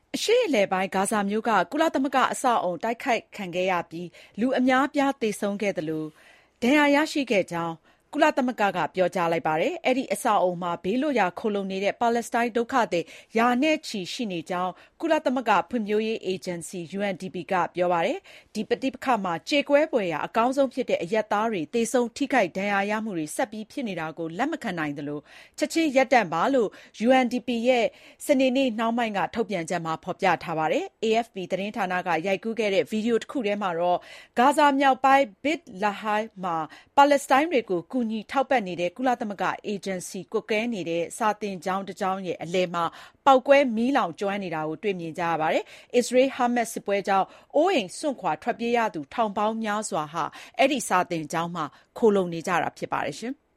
အရှေ့အလယ်ပိုင်းဂါဇာမြို့က ကုလသမဂ္ဂအဆောက်အအုံတိုက်ခိုက်ခံခဲ့ရပြီးလူအများအပြားသေဆုံးခဲ့သလိုဒဏ်ရာရရှိခဲ့ကြောင်းကုလသမဂ္ဂကပြောကြားလိုက်ပါတယ်။ အဲဒီအဆောက်အအုံမှာဘေးလွတ်ရာခိုလှုံနေတဲ့ပါလက်စတိုင်းဒုက္ခသည်ရာနဲ့ချီရှိနေကြောင်းကုလသမဂ္ဂဖွံ့ဖြိုးရေးအေဂျင်စီ UNDP ကပြောပါတယ်။ ဒီပဋိပက္ခမှာကြေကွဲဖွယ်ရာအကောင်းဆုံးဖြစ်တဲ့အရပ်သားတွေသေဆုံးထိခိုက်ဒဏ်ရာရမှုတွေဆက်ပြီးဖြစ်နေတာကိုလက်မခံနိုင်သလိုချက်ချင်းရပ်တန့်ပါလို့ UNDP ရဲ့စနေနေ့နှောင်းပိုင်းကထုတ်ပြန်ချက်မှာဖော်ပြထားပါတယ်။ AFP သတင်းဌာနကရိုက်ကူးခဲ့တဲ့ဗီဒီယိုတခုထဲမှာတော့ဂါဇာမြောက်ပိုင်း Beit Lahai မှာပါလက်စတိုင်းတွေကိုကူညီထောက်ပံ့နေတဲ့ကုလသမဂ္ဂအေဂျင်စီကွပ်ကဲနေတဲ့စာသင်ကျောင်းတကျောင်းရဲ့အလယ်မှာပေါက်ကွဲမီးလောင်ကျွမ်းနေတာကိုတွေ့မြင်ကြရပါတယ်။ အစ္စရေး-ဟာမတ်စ်စစ်ပွဲကြောင့်အိုးအိမ်စွန့်ခွာထွက်ပြေးရသူထောင်ပေါင်းများစွာဟာအဲဒီစာသင်ကျောင်းမှာခိုလှုံနေကြတာဖြစ်ပါတယ်။